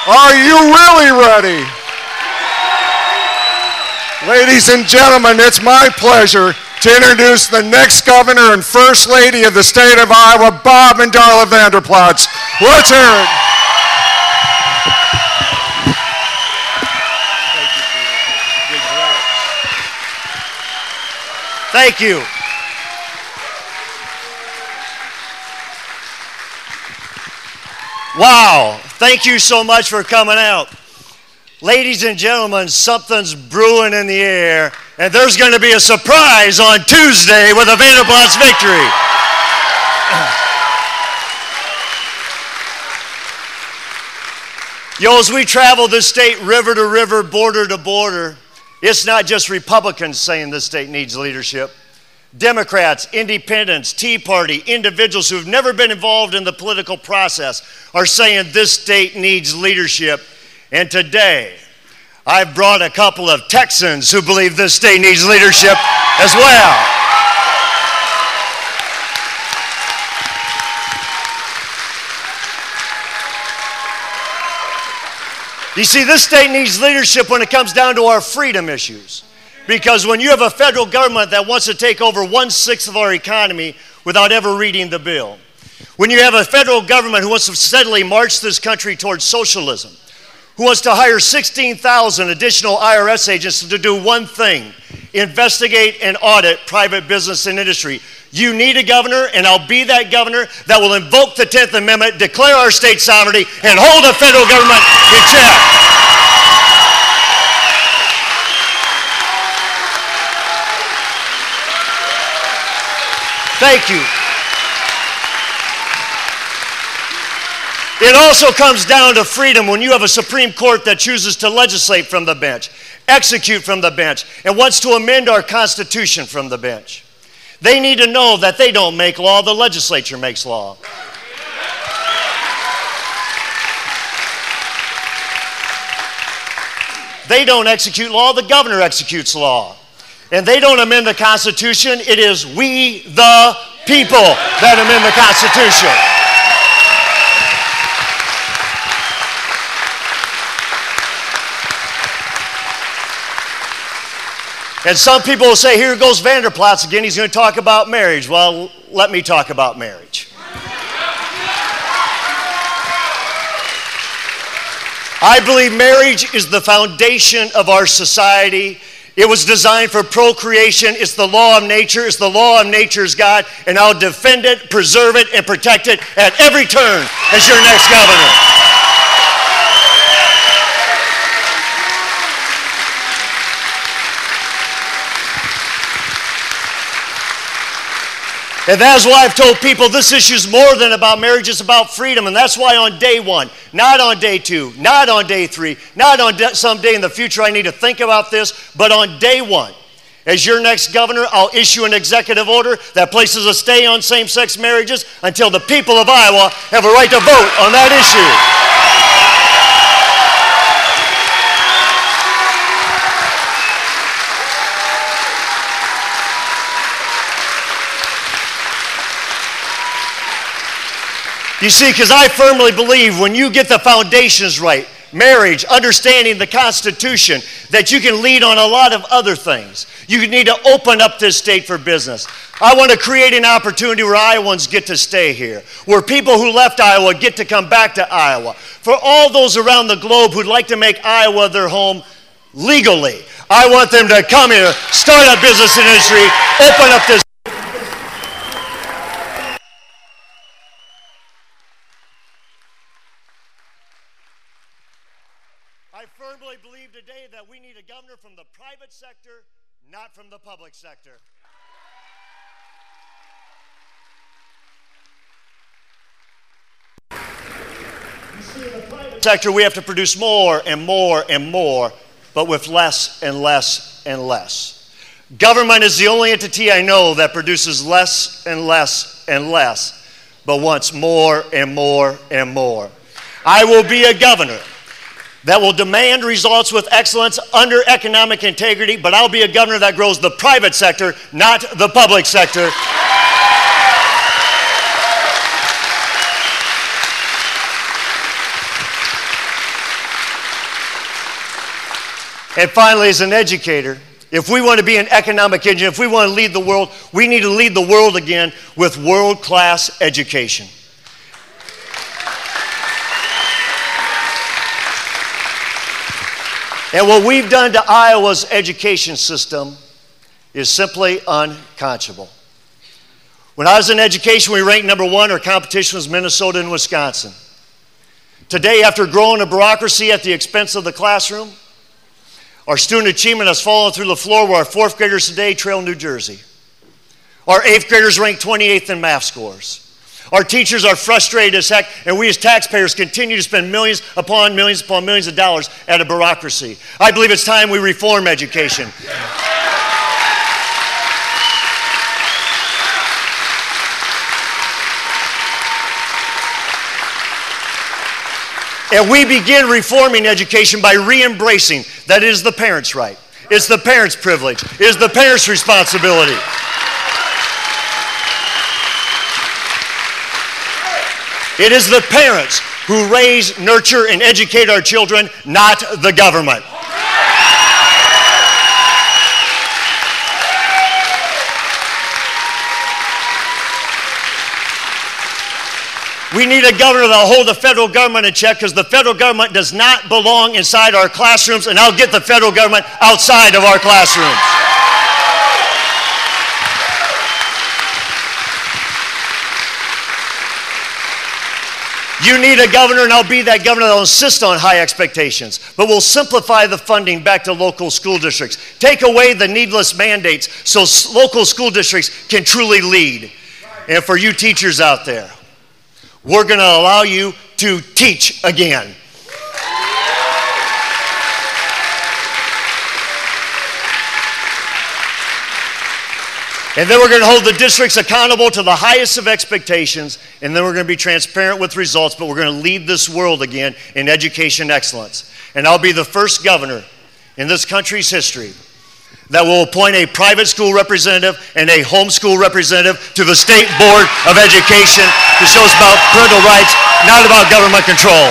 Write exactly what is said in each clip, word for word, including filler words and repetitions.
Are you really ready? Ladies and gentlemen, it's my pleasure to introduce the next governor and first lady of the state of Iowa, Bob and Darla Vanderplots. Let's hear it. Thank you. Wow, thank you so much for coming out. Ladies and gentlemen, something's brewing in the air, and there's going to be a surprise on Tuesday with a Vanderplots victory. Yo, as we travel this state river to river, border to border, it's not just Republicans saying this state needs leadership. Democrats, independents, Tea Party, individuals who have never been involved in the political process are saying this state needs leadership. And today, I've brought a couple of Texans who believe this state needs leadership as well. You see, this state needs leadership when it comes down to our freedom issues. Because when you have a federal government that wants to take over one-sixth of our economy without ever reading the bill, when you have a federal government who wants to steadily march this country towards socialism, who wants to hire sixteen thousand additional I R S agents to do one thing, investigate and audit private business and industry, you need a governor, and I'll be that governor that will invoke the tenth Amendment, declare our state sovereignty, and hold the federal government in check. Thank you. It also comes down to freedom when you have a Supreme Court that chooses to legislate from the bench, execute from the bench, and wants to amend our Constitution from the bench. They need to know that they don't make law, the legislature makes law. They don't execute law, the governor executes law. And they don't amend the Constitution, it is we the people that amend the Constitution. And some people will say, here goes Vanderplots again, he's going to talk about marriage. Well, let me talk about marriage. I believe marriage is the foundation of our society. It was designed for procreation. It's the law of nature. It's the law of nature's God. And I'll defend it, preserve it, and protect it at every turn as your next governor. And that's why I've told people this issue is more than about marriage, it's about freedom. And that's why on day one, not on day two, not on day three, not on some day in the future I need to think about this, but on day one, as your next governor, I'll issue an executive order that places a stay on same-sex marriages until the people of Iowa have a right to vote on that issue. You see, because I firmly believe when you get the foundations right, marriage, understanding the Constitution, that you can lead on a lot of other things. You need to open up this state for business. I want to create an opportunity where Iowans get to stay here, where people who left Iowa get to come back to Iowa. For all those around the globe who'd like to make Iowa their home legally, I want them to come here, start a business industry, open up this. I firmly believe today that we need a governor from the private sector, not from the public sector. You see, in the private sector, we have to produce more and more and more, but with less and less and less. Government is the only entity I know that produces less and less and less, but wants more and more and more. I will be a governor that will demand results with excellence under economic integrity, but I'll be a governor that grows the private sector, not the public sector. And finally, as an educator, if we want to be an economic engine, if we want to lead the world, we need to lead the world again with world-class education. And what we've done to Iowa's education system is simply unconscionable. When I was in education, we ranked number one. Our competition was Minnesota and Wisconsin. Today, after growing a bureaucracy at the expense of the classroom, our student achievement has fallen through the floor where our fourth graders today trail New Jersey. Our eighth graders rank twenty-eighth in math scores. Our teachers are frustrated as heck, and we as taxpayers continue to spend millions upon millions upon millions of dollars at a bureaucracy. I believe it's time we reform education. And we begin reforming education by re-embracing that it is the parents' right. It's the parents' privilege. It is the parents' responsibility. It is the parents who raise, nurture, and educate our children, not the government. We need a governor that will hold the federal government in check, because the federal government does not belong inside our classrooms, and I'll get the federal government outside of our classrooms. You need a governor, and I'll be that governor that will insist on high expectations, but will simplify the funding back to local school districts. Take away the needless mandates so local school districts can truly lead. And for you teachers out there, we're going to allow you to teach again. And then we're going to hold the districts accountable to the highest of expectations, and then we're going to be transparent with results, but we're going to lead this world again in education excellence. And I'll be the first governor in this country's history that will appoint a private school representative and a homeschool representative to the State Board of Education to show us about parental rights, not about government control.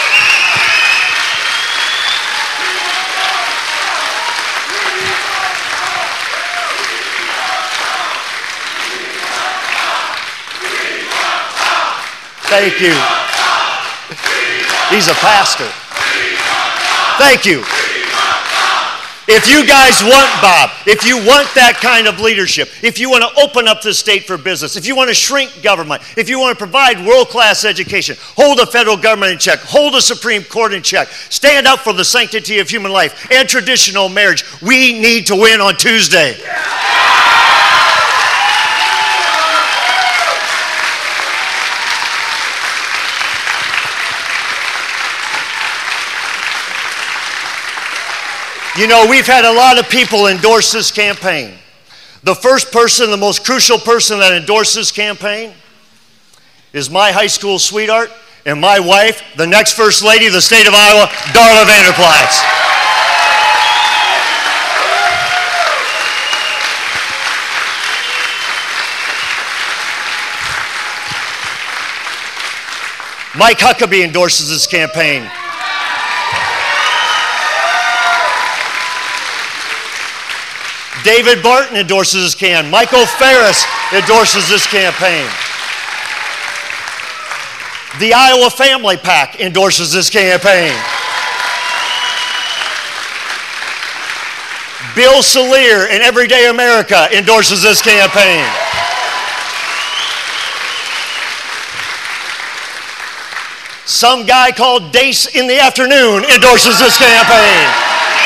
Thank you. He's a pastor. Thank you. If you guys want, Bob, if you want that kind of leadership, if you want to open up the state for business, if you want to shrink government, if you want to provide world-class education, hold the federal government in check, hold the Supreme Court in check, stand up for the sanctity of human life and traditional marriage, we need to win on Tuesday. You know, we've had a lot of people endorse this campaign. The first person, the most crucial person that endorsed this campaign is my high school sweetheart and my wife, the next First Lady of the state of Iowa, Darla Vanderplas. Mike Huckabee endorses this campaign. David Barton endorses this campaign. Michael Ferris endorses this campaign. The Iowa Family PAC endorses this campaign. Bill Salier and Everyday America endorses this campaign. Some guy called Dace in the Afternoon endorses this campaign.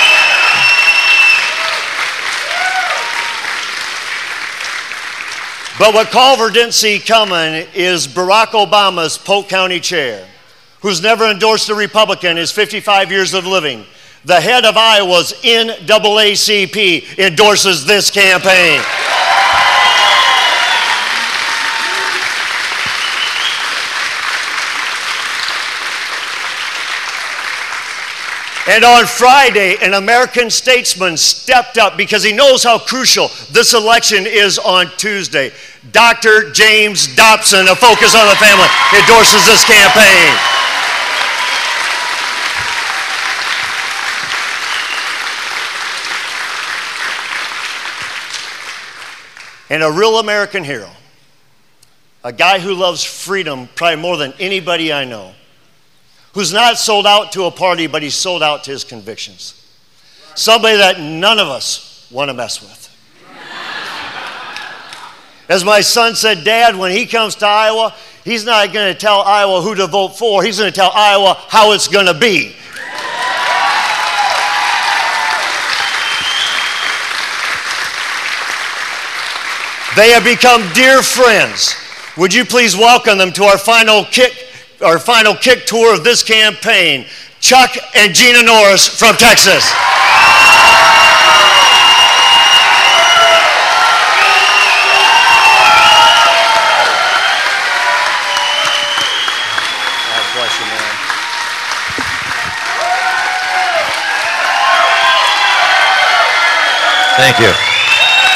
But what Culver didn't see coming is Barack Obama's Polk County chair, who's never endorsed a Republican in his fifty-five years of living. The head of Iowa's N double A C P endorses this campaign. And on Friday, an American statesman stepped up because he knows how crucial this election is on Tuesday. Doctor James Dobson of Focus on the Family endorses this campaign. And a real American hero, a guy who loves freedom probably more than anybody I know, who's not sold out to a party, but he's sold out to his convictions. Somebody that none of us want to mess with. As my son said, Dad, when he comes to Iowa, he's not going to tell Iowa who to vote for. He's going to tell Iowa how it's going to be. They have become dear friends. Would you please welcome them to our final kick Our final kick tour of this campaign, Chuck and Gina Norris from Texas. God bless you, man. Thank you.